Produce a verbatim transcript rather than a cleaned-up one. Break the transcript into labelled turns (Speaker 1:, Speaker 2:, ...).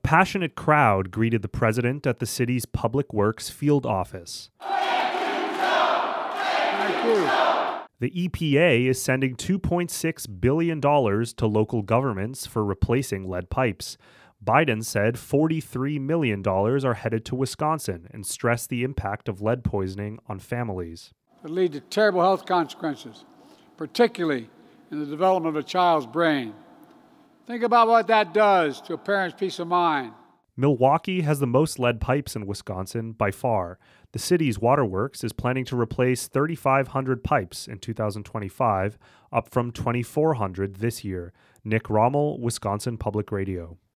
Speaker 1: passionate crowd greeted the president at the city's Public Works field office.
Speaker 2: Thank you.
Speaker 1: The E P A is sending two point six billion dollars to local governments for replacing lead pipes. Biden said forty-three million dollars are headed to Wisconsin and stressed the impact of lead poisoning on families.
Speaker 2: It lead to terrible health consequences, particularly in the development of a child's brain. Think about what that does to a parent's peace of mind.
Speaker 1: Milwaukee has the most lead pipes in Wisconsin by far. The city's waterworks is planning to replace thirty-five hundred pipes in two thousand twenty-five, up from twenty-four hundred this year. Nick Rommel, Wisconsin Public Radio.